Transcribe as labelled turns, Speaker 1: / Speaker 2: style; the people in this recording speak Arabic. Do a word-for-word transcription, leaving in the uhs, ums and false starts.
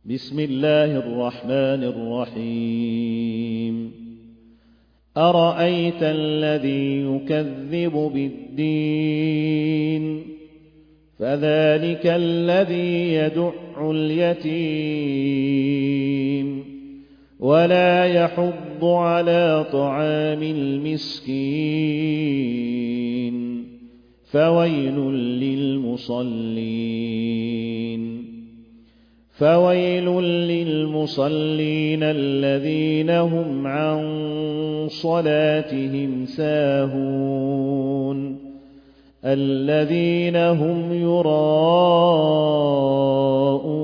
Speaker 1: بسم الله الرحمن الرحيم أرأيت الذي يكذب بالدين فذلك الذي يدع اليتيم ولا يحض على طعام المسكين فويل للمصلين فويل للمصلين الذين هم عن صلاتهم ساهون الذين هم يراءون